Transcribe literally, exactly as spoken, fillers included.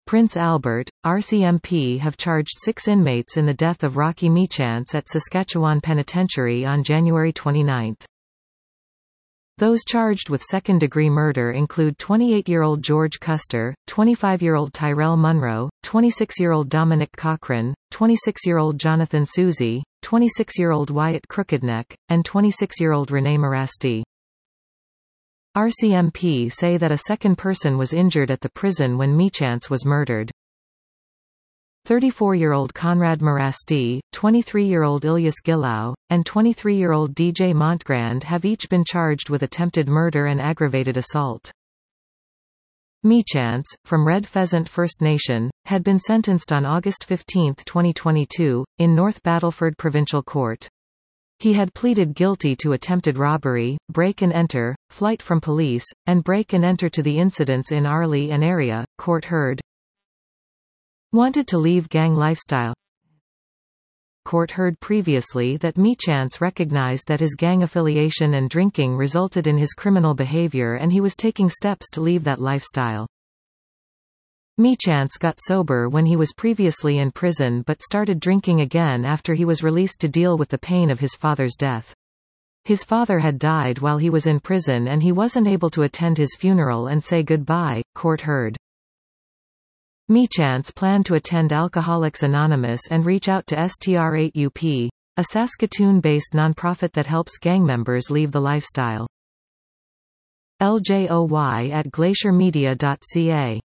Prince Albert, R C M P have charged six inmates in the death of Rocky Mechance at Saskatchewan Penitentiary on January twenty-ninth. Those charged with second-degree murder include twenty-eight-year-old George Custer, twenty-five-year-old Tyrell Munro, twenty-six-year-old Dominic Cochran, twenty-six-year-old Jonathan Susie, twenty-six-year-old Wyatt Crookedneck, and twenty-six-year-old Renee Morasti. R C M P say that a second person was injured at the prison when Mechance was murdered. thirty-four-year-old Conrad Morasti, twenty-three-year-old Ilyas Gillow, and twenty-three-year-old D J Montgrand have each been charged with attempted murder and aggravated assault. Mechance, from Red Pheasant First Nation, had been sentenced on August fifteenth twenty twenty-two, in North Battleford Provincial Court. He had pleaded guilty to attempted robbery, break-and-enter, flight from police, and break-and-enter to the incidents in Arley and area, court heard. Wanted to leave gang lifestyle. Court heard previously that Mechance recognized that his gang affiliation and drinking resulted in his criminal behavior and he was taking steps to leave that lifestyle. Mechance got sober when he was previously in prison but started drinking again after he was released to deal with the pain of his father's death. His father had died while he was in prison and he wasn't able to attend his funeral and say goodbye, court heard. Mechance planned to attend Alcoholics Anonymous and reach out to S T R eight U P, a Saskatoon-based nonprofit that helps gang members leave the lifestyle. L J O Y at glacier media dot C A